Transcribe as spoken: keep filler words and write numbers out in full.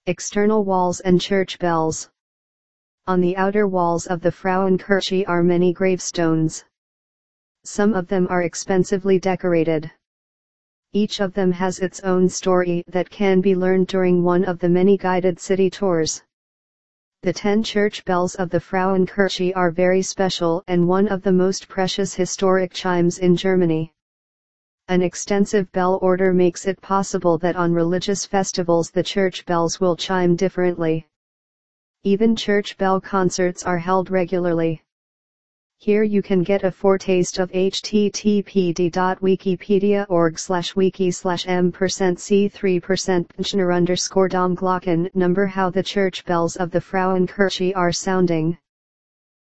External walls and church bells. On the outer walls of the Frauenkirche are many gravestones. Some of them are expensively decorated. Each of them has its own story that can be learned during one of the many guided city tours. The ten church bells of the Frauenkirche are very special and one of the most precious historic chimes in Germany. An extensive bell order makes it possible that on religious festivals the church bells will chime differently. Even church bell concerts are held regularly. Here you can get a foretaste of httpd.wikipedia.org slash wiki slash m percent c three percent Pnchner underscore Domglocken number how the church bells of the Frauenkirche are sounding.